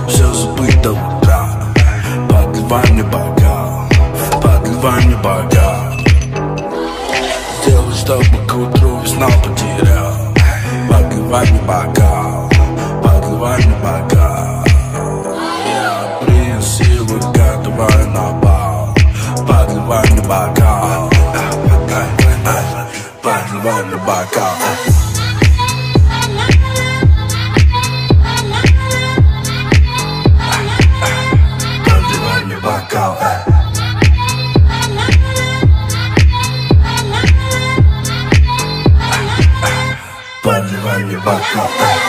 все забыть до утра. Подливай мне бокал, подливай мне бокал. Сделай, чтобы к утру весна потерял. Подливай мне бокал, подливай мне бокал. Я принеси выгад, давай на бал. Подливай мне бокал, подливай мне бокал. Подливай мне бокал. Подливай мне бокал.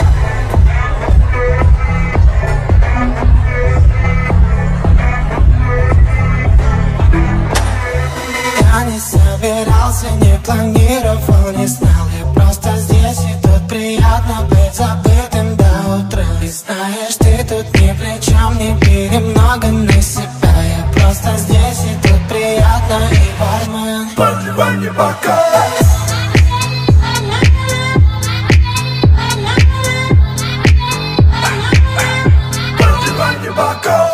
Я не собирался, не планировал, не знал. Я просто здесь, и тут приятно быть забытым до утра. И знаешь, ты тут ни при чем, не бери много на себя. Я просто здесь, и тут приятно, и бармен. Подливай мне бокал. Подливай мне бокал.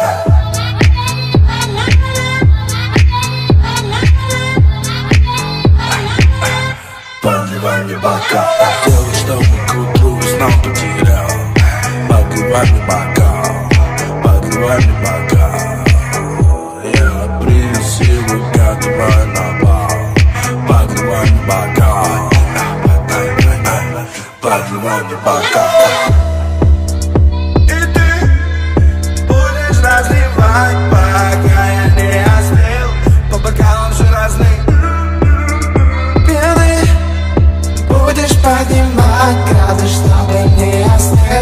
Подливай мне бокал. Сделай, чтобы к утру весна потерял. Подливай мне бокал, подливай мне бокал. Я принеси выгад, давай на бал. Подливай мне бокал, подливай мне бокал. И ты будешь разливать, пока я не остыл. По бокалам же разным. Будешь поднимать градус, чтобы не остыл.